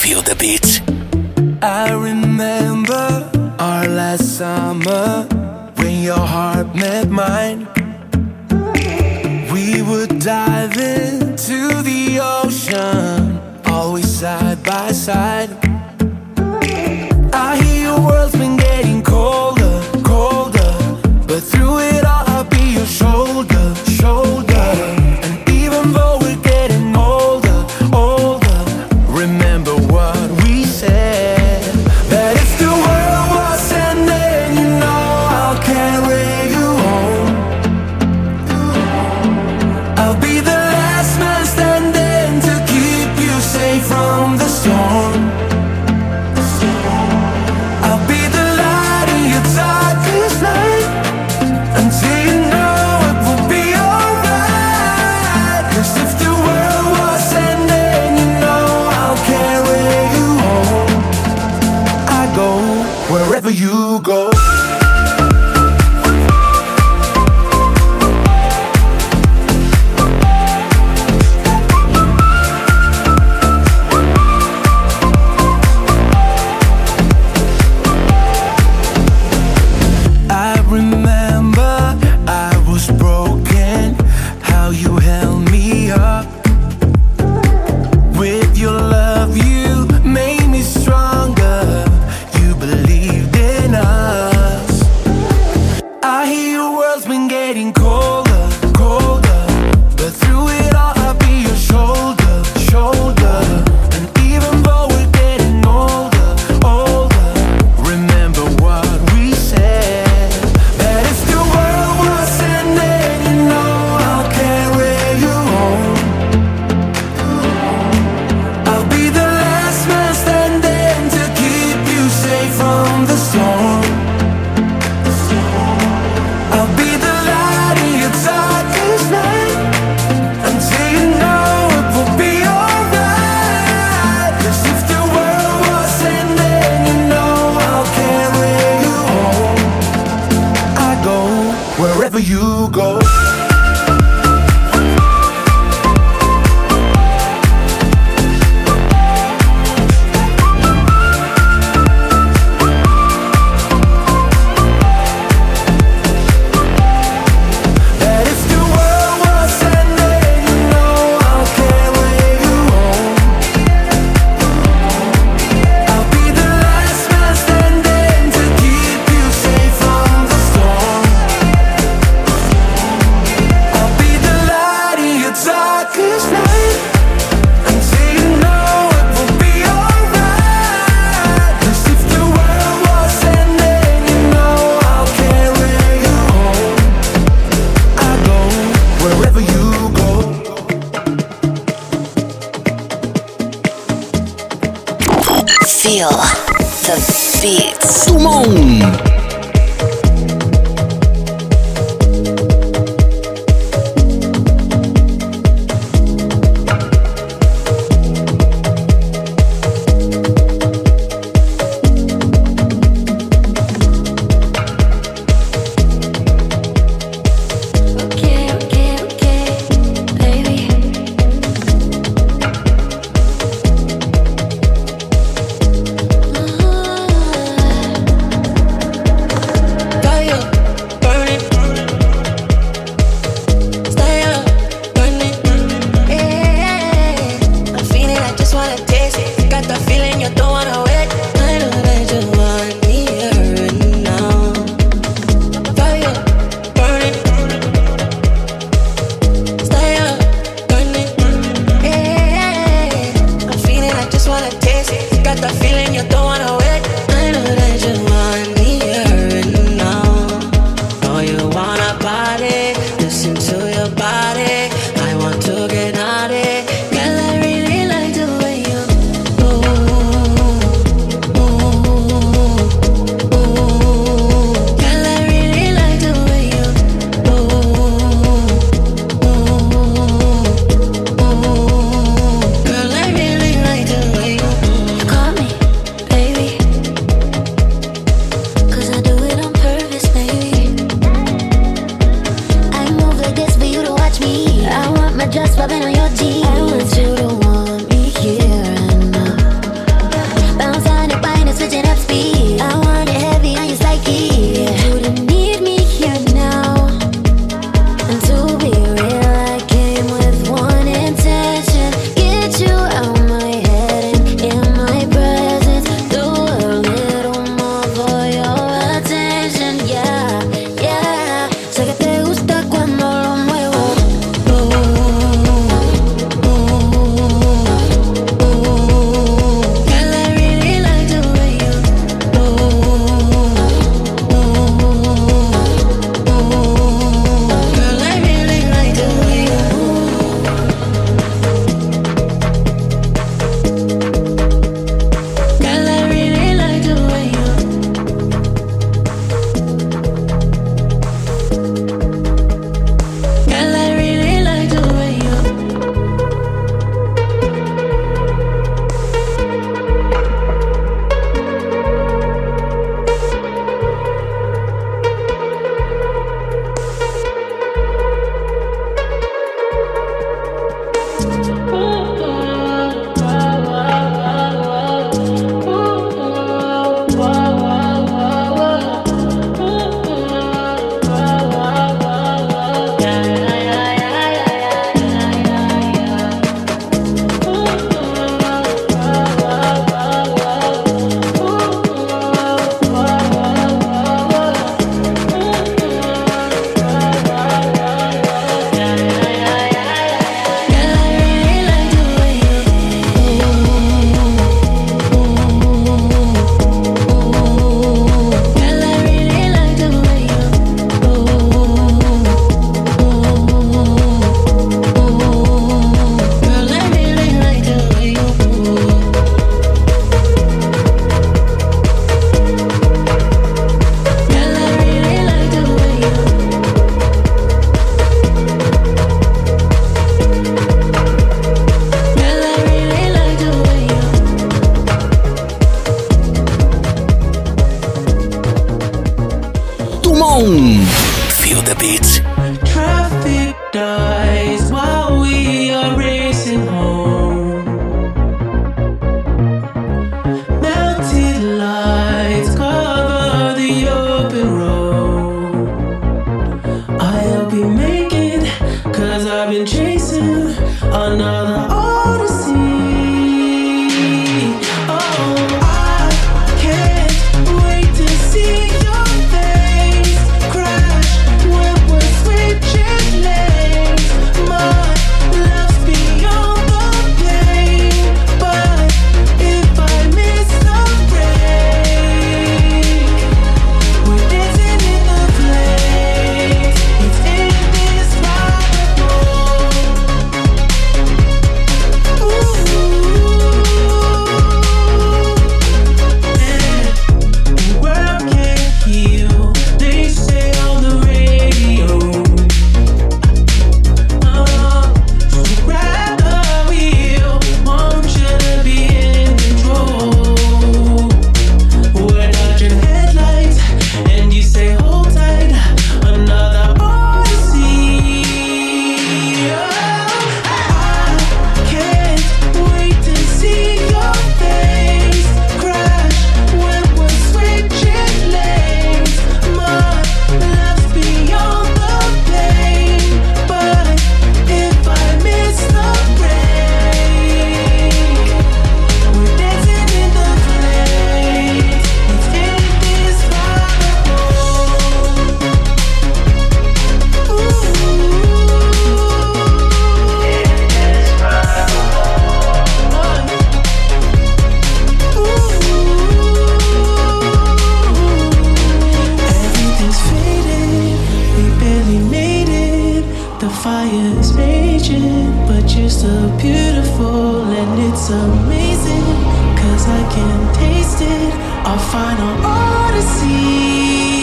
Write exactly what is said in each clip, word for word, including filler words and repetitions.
Feel the beat. I remember our last summer when your heart met mine. We would dive into the ocean, always side by side. I hear your world's been getting colder, colder, but through it all I'll be your shoulder, shoulder. And even though we're getting older, older, remember what we said, that if the world was ending, you know I'll carry you home. I'll be the last man standing to keep you safe from the storm. I'll be the light in your darkest night, until you know it will be alright. 'Cause if the world was ending, you know I'll carry you home. I go wherever you go. I remember I was broken, how you held me up. With your love you made me stronger, you believed in us. I hear your world's been getting colder, colder, but through it all I'll be your shoulder, shoulder. And even though we're getting older, older, remember what we said, that if the world was ending, you know I'll carry you home. I'll be the last man standing to keep you safe from the storm. I'll be the light in your darkest night, until you know it will be alright. 'Cause if the world was ending, you know I'll carry you home. I go wherever you go. That if the world was ending, you know I'll carry you home. I'll be the last man standing to keep you safe from the storm. I'll be the light in your darkest night, until you know it will be alright. 'Cause if the world was ending, you know I'll carry you home. I go wherever you go. Feel the beats. Dumont. Okay, okay, okay, baby. Fire, burning, stay up, burning. Yeah, I'm feeling, I just wanna taste it. Got the feeling you don't wanna wait. I know that you want me here and now. Fire, burning. Stay up, burning. Yeah, I'm feeling, I just wanna taste it. Got the feeling you don't wanna wait. I know that you want me here and now. Know you wanna party, listen to your body. I want to get naughty. Girl, I really like the way you move, move, move. Girl, I really like the way you move, move, move. Girl, I really like the way you, you call me. 'cause I can taste it. Our final odyssey.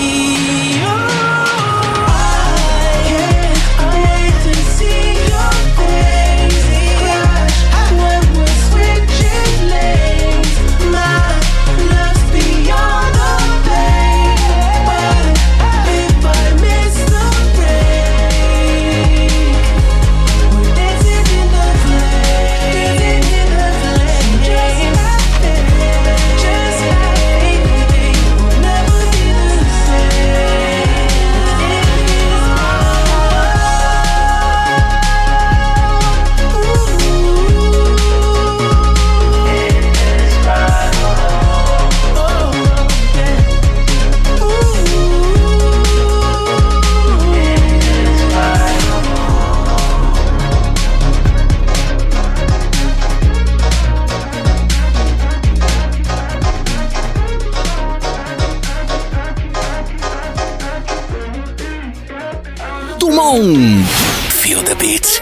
Feel the beat.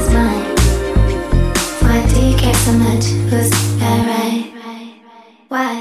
Why?